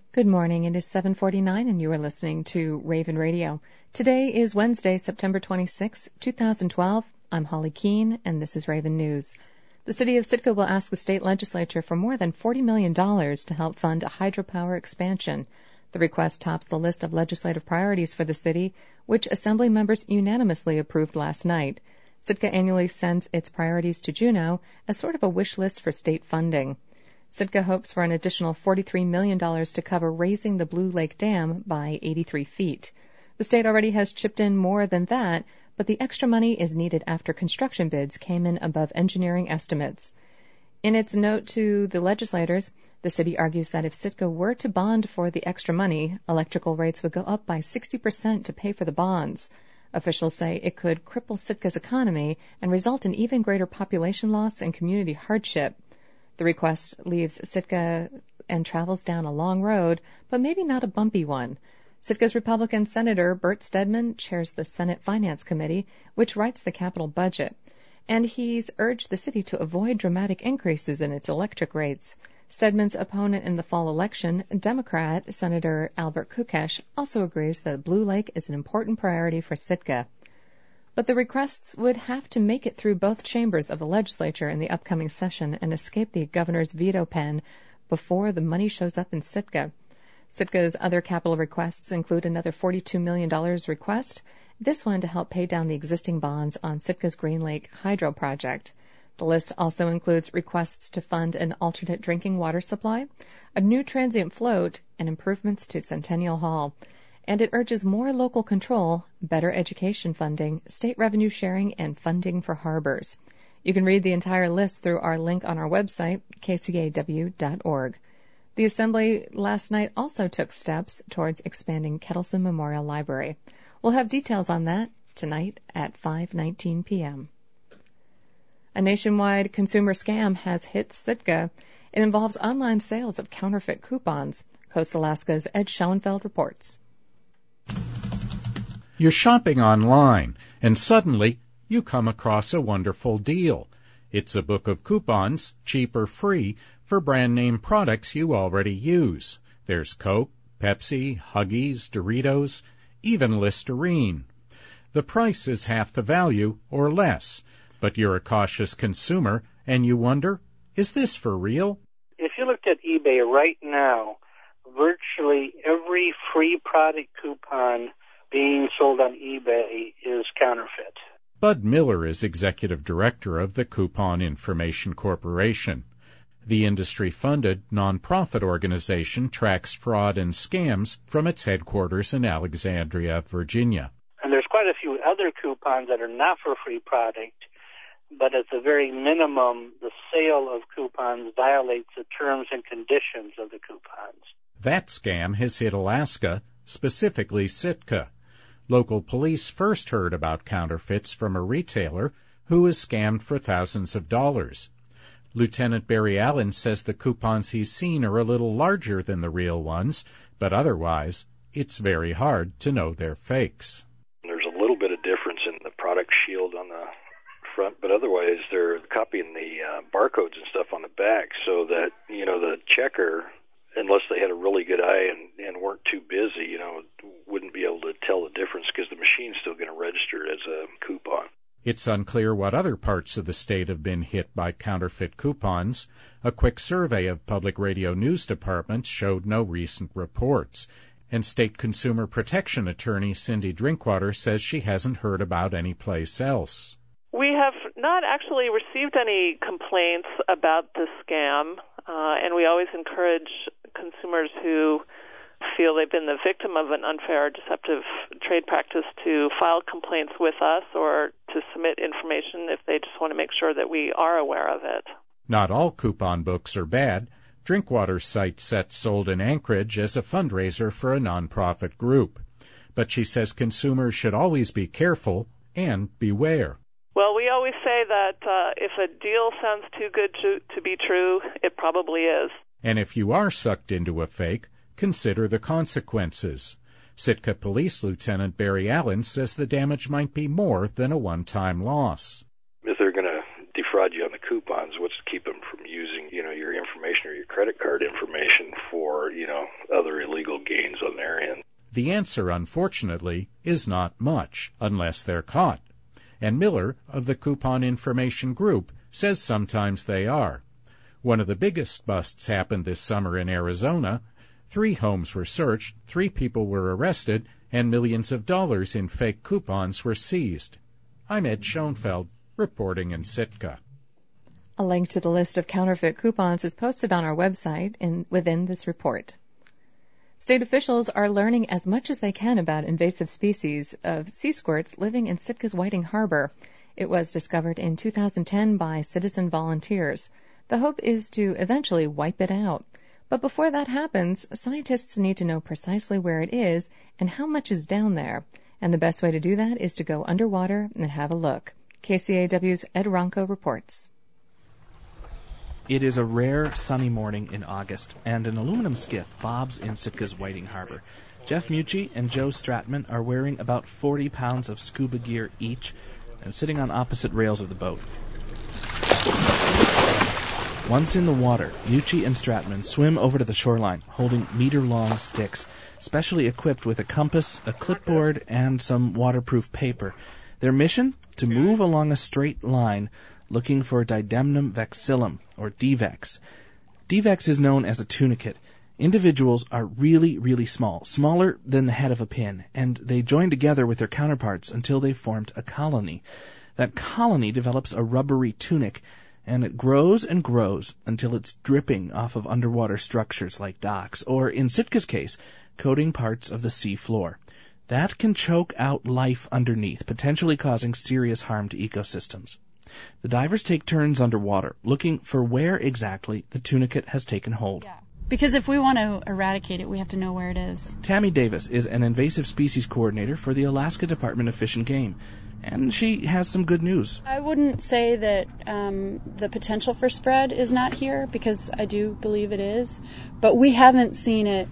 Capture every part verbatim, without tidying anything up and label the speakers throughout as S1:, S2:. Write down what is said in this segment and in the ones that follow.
S1: Good morning. It is seven forty-nine and you are listening to Raven Radio. Today is Wednesday, September twenty-sixth, twenty twelve. I'm Holly Keene and this is Raven News. The city of Sitka will ask the state legislature for more than forty million dollars to help fund a hydropower expansion. The request tops the list of legislative priorities for the city, which Assembly members unanimously approved last night. Sitka annually sends its priorities to Juneau as sort of a wish list for state funding. Sitka hopes for an additional forty-three million dollars to cover raising the Blue Lake Dam by eighty-three feet. The state already has chipped in more than that, but the extra money is needed after construction bids came in above engineering estimates. In its note to the legislators, the city argues that if Sitka were to bond for the extra money, electrical rates would go up by sixty percent to pay for the bonds. Officials say it could cripple Sitka's economy and result in even greater population loss and community hardship. The request leaves Sitka and travels down a long road, but maybe not a bumpy one. Sitka's Republican Senator Bert Stedman chairs the Senate Finance Committee, which writes the capital budget, and he's urged the city to avoid dramatic increases in its electric rates. Stedman's opponent in the fall election, Democrat Senator Albert Kukesh, also agrees that Blue Lake is an important priority for Sitka. But the requests would have to make it through both chambers of the legislature in the upcoming session and escape the governor's veto pen before the money shows up in Sitka. Sitka's other capital requests include another forty-two million dollars request, this one to help pay down the existing bonds on Sitka's Green Lake Hydro project. The list also includes requests to fund an alternate drinking water supply, a new transient float, and improvements to Centennial Hall. And it urges more local control, better education funding, state revenue sharing, and funding for harbors. You can read the entire list through our link on our website, k c a w dot org. The Assembly last night also took steps towards expanding Kettleson Memorial Library. We'll have details on that tonight at five nineteen p.m. A nationwide consumer scam has hit Sitka. It involves online sales of counterfeit coupons. Coast Alaska's Ed Schoenfeld reports.
S2: You're shopping online, and suddenly you come across a wonderful deal. It's a book of coupons, cheap or free, for brand-name products you already use. There's Coke, Pepsi, Huggies, Doritos, even Listerine. The price is half the value or less, but you're a cautious consumer, and you wonder, is this for real?
S3: If you looked at eBay right now, virtually every free product coupon being sold on eBay is counterfeit.
S2: Bud Miller is executive director of the Coupon Information Corporation. The industry-funded, nonprofit organization tracks fraud and scams from its headquarters in Alexandria, Virginia.
S3: And there's quite a few other coupons that are not for free product, but at the very minimum, the sale of coupons violates the terms and conditions of the coupons.
S2: That scam has hit Alaska, specifically Sitka. Local police first heard about counterfeits from a retailer who was scammed for thousands of dollars. Lieutenant Barry Allen says the coupons he's seen are a little larger than the real ones, but otherwise, it's very hard to know they're fakes.
S4: There's a little bit of difference in the product shield on the front, but otherwise they're copying the uh, barcodes and stuff on the back so that, you know, the checker, unless they had a really good eye and, and weren't too busy, you know, wouldn't be able to tell the difference because the machine's still going to register as a coupon.
S2: It's unclear what other parts of the state have been hit by counterfeit coupons. A quick survey of public radio news departments showed no recent reports. And State Consumer Protection Attorney Cindy Drinkwater says she hasn't heard about any place else.
S5: We have not actually received any complaints about the scam, uh, and we always encourage consumers who feel they've been the victim of an unfair or deceptive trade practice to file complaints with us or to submit information if they just want to make sure that we are aware of it.
S2: Not all coupon books are bad. Drinkwater cites sets sold in Anchorage as a fundraiser for a nonprofit group. But she says consumers should always be careful and beware.
S5: Well, we always say that uh, if a deal sounds too good to, to be true, it probably is.
S2: And if you are sucked into a fake, consider the consequences. Sitka Police Lieutenant Barry Allen says the damage might be more than a one-time loss.
S4: If they're going to defraud you on the coupons, what's to keep them from using, you know, your information or your credit card information for, you know, other
S2: The answer, unfortunately, is not much, unless they're caught. And Miller of the Coupon Information Group says sometimes they are. One of the biggest busts happened this summer in Arizona. Three homes were searched, three people were arrested, and millions of dollars in fake coupons were seized. I'm Ed Schoenfeld, reporting in Sitka.
S1: A link to the list of counterfeit coupons is posted on our website in, within this report. State officials are learning as much as they can about invasive species of sea squirts living in Sitka's Whiting Harbor. It was discovered in two thousand ten by citizen volunteers. The hope is to eventually wipe it out. But before that happens, scientists need to know precisely where it is and how much is down there. And the best way to do that is to go underwater and have a look. K C A W's Ed Ronco reports.
S6: It is a rare sunny morning in August, and an aluminum skiff bobs in Sitka's Whiting Harbor. Jeff Mucci and Joe Stratman are wearing about forty pounds of scuba gear each and sitting on opposite rails of the boat. Once in the water, Mucci and Stratman swim over to the shoreline, holding meter-long sticks, specially equipped with a compass, a clipboard, and some waterproof paper. Their mission? To move along a straight line, looking for Didymnum vexillum, or D VEX. D VEX is known as a tunicate. Individuals are really, really small, smaller than the head of a pin, and they join together with their counterparts until they formed a colony. That colony develops a rubbery tunic, and it grows and grows until it's dripping off of underwater structures like docks, or, in Sitka's case, coating parts of the sea floor. That can choke out life underneath, potentially causing serious harm to ecosystems. The divers take turns underwater, looking for where exactly the tunicate has taken hold.
S7: Yeah. Because if we want to eradicate it, we have to know where it is.
S6: Tammy Davis is an invasive species coordinator for the Alaska Department of Fish and Game, and she has some good news.
S7: I wouldn't say that um, the potential for spread is not here, because I do believe it is, but we haven't seen it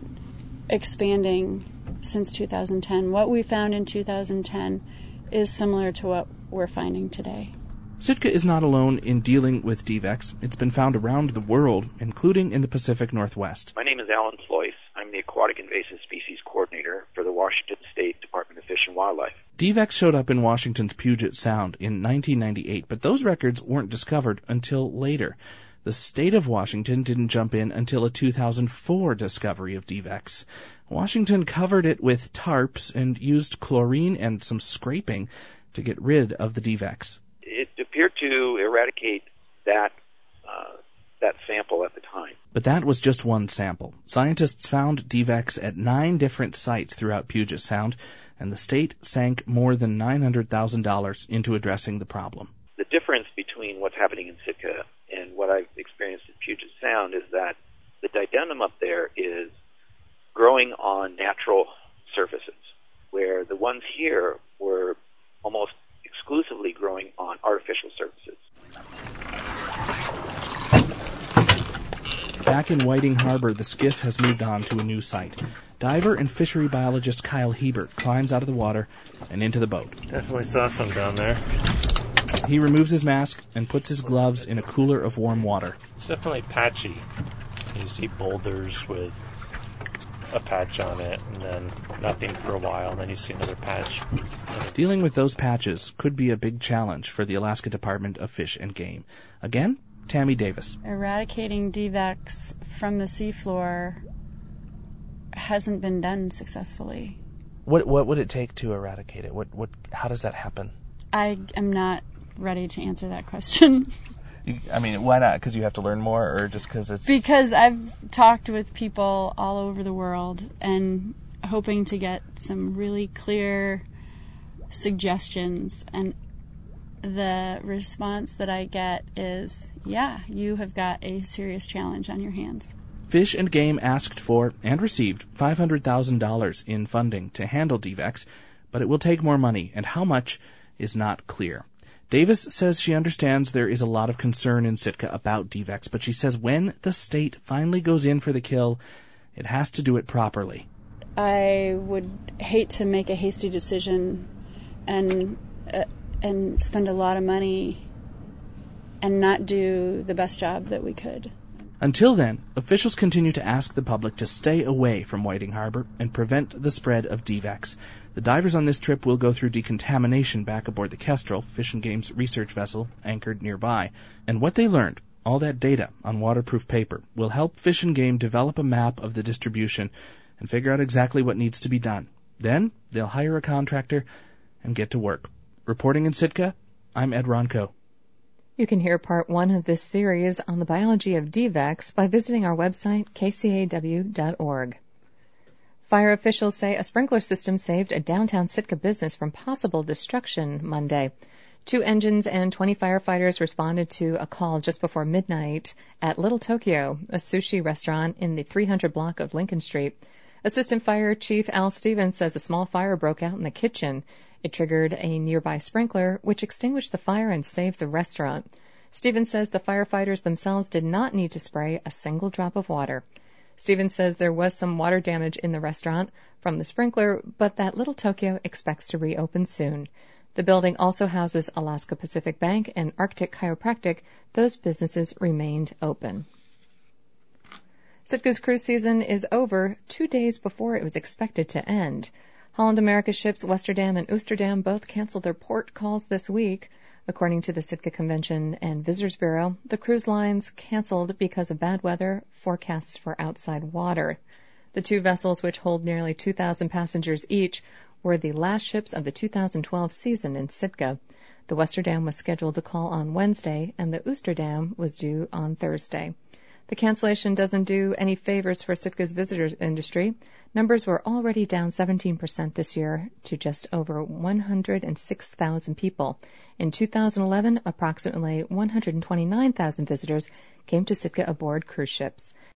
S7: expanding since two thousand ten. What we found in two thousand ten is similar to what we're finding today.
S6: Sitka is not alone in dealing with D VEX. It's been found around the world, including in the Pacific Northwest.
S8: My name is Alan Floyce. I'm the Aquatic Invasive Species Coordinator for the Washington State Department of Fish and Wildlife.
S6: D VEX showed up in Washington's Puget Sound in nineteen ninety-eight, but those records weren't discovered until later. The state of Washington didn't jump in until a two thousand four discovery of D VEX. Washington covered it with tarps and used chlorine and some scraping to get rid of the D VEX.
S8: It appeared to eradicate that uh, that sample at the time.
S6: But that was just one sample. Scientists found D VEX at nine different sites throughout Puget Sound, and the state sank more than nine hundred thousand dollars into addressing the problem.
S8: The difference between what's happening in Sitka and what I've experienced in Puget Sound is that the Didymnum up there is growing on natural surfaces, where the ones here were almost exclusively growing on artificial surfaces.
S6: Back in Whiting Harbor, the skiff has moved on to a new site. Diver and fishery biologist Kyle Hebert climbs out of the water and into the boat.
S9: Definitely saw some down there.
S6: He removes his mask and puts his gloves in a cooler of warm water.
S9: It's definitely patchy. You see boulders with a patch on it, and then nothing for a while, and then you see another patch.
S6: Dealing with those patches could be a big challenge for the Alaska Department of Fish and Game. Again, Tammy Davis.
S7: Eradicating D VEX from the seafloor hasn't been done successfully.
S6: What what would it take to eradicate it? What what? How does that happen?
S7: I am not ready to answer that question.
S6: I mean, why not? Because you have to learn more, or just because it's...
S7: Because I've talked with people all over the world and hoping to get some really clear suggestions, and the response that I get is, yeah, you have got a serious challenge on your hands.
S6: Fish and Game asked for and received five hundred thousand dollars in funding to handle D VEX, but it will take more money, and how much is not clear. Davis says she understands there is a lot of concern in Sitka about D VEX, but she says when the state finally goes in for the kill, it has to do it properly.
S7: I would hate to make a hasty decision and uh, and spend a lot of money and not do the best job that we could.
S6: Until then, officials continue to ask the public to stay away from Whiting Harbor and prevent the spread of D VAX. The divers on this trip will go through decontamination back aboard the Kestrel, Fish and Game's research vessel, anchored nearby. And what they learned, all that data on waterproof paper, will help Fish and Game develop a map of the distribution and figure out exactly what needs to be done. Then they'll hire a contractor and get to work. Reporting in Sitka, I'm Ed Ronco.
S1: You can hear part one of this series on the biology of D VAX by visiting our website, k c a w dot org. Fire officials say a sprinkler system saved a downtown Sitka business from possible destruction Monday. Two engines and twenty firefighters responded to a call just before midnight at Little Tokyo, a sushi restaurant in the three hundred block of Lincoln Street. Assistant Fire Chief Al Stevens says a small fire broke out in the kitchen. It triggered a nearby sprinkler, which extinguished the fire and saved the restaurant. Stevens says the firefighters themselves did not need to spray a single drop of water. Stevens says there was some water damage in the restaurant from the sprinkler, but that Little Tokyo expects to reopen soon. The building also houses Alaska Pacific Bank and Arctic Chiropractic. Those businesses remained open. Sitka's cruise season is over two days before it was expected to end. Holland America ships Westerdam and Oosterdam both canceled their port calls this week. According to the Sitka Convention and Visitors Bureau, the cruise lines canceled because of bad weather, forecasts for outside water. The two vessels, which hold nearly two thousand passengers each, were the last ships of the two thousand twelve season in Sitka. The Westerdam was scheduled to call on Wednesday, and the Oosterdam was due on Thursday. The cancellation doesn't do any favors for Sitka's visitors industry. Numbers were already down seventeen percent this year to just over one hundred six thousand people. In two thousand eleven, approximately one hundred twenty-nine thousand visitors came to Sitka aboard cruise ships.